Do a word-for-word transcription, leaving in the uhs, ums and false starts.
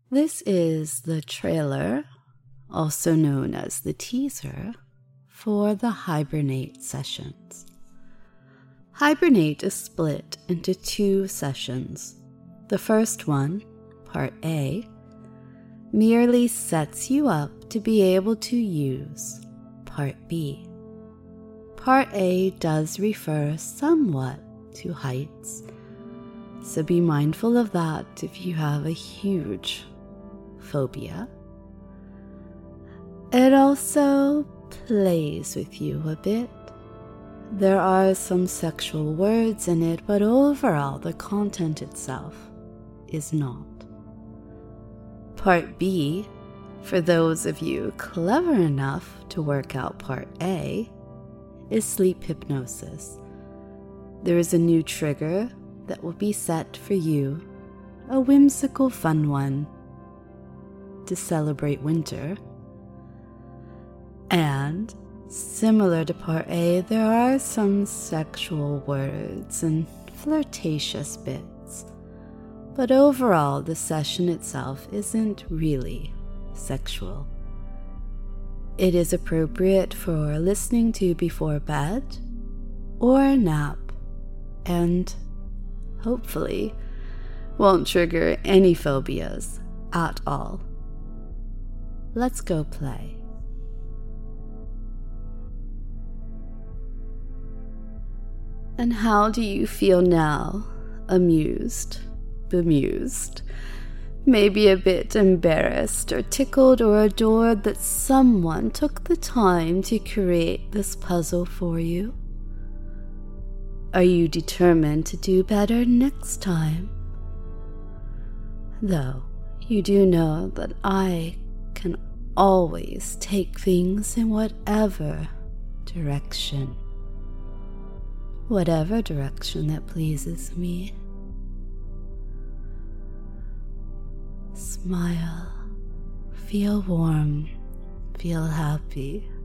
This is the trailer, also known as the teaser, for the Hibernate sessions. Hibernate is split into two sessions. The first one, Part A, merely sets you up to be able to use Part B. Part A does refer somewhat to heights, so be mindful of that if you have a huge phobia. It also plays with you a bit. There are some sexual words in it, but overall the content itself is not. Part B, for those of you clever enough to work out Part A, is sleep hypnosis. There is a new trigger that will be set for you, a whimsical fun one to celebrate winter. And similar to Part A, there are some sexual words and flirtatious bits, but overall the session itself isn't really sexual. It is appropriate for listening to before bed or a nap, and hopefully won't trigger any phobias at all. Let's go play. And how do you feel now? Amused, bemused, maybe a bit embarrassed or tickled or adored that someone took the time to create this puzzle for you? Are you determined to do better next time? Though you do know that I can always take things in whatever direction. Whatever direction that pleases me. Smile, feel warm, feel happy.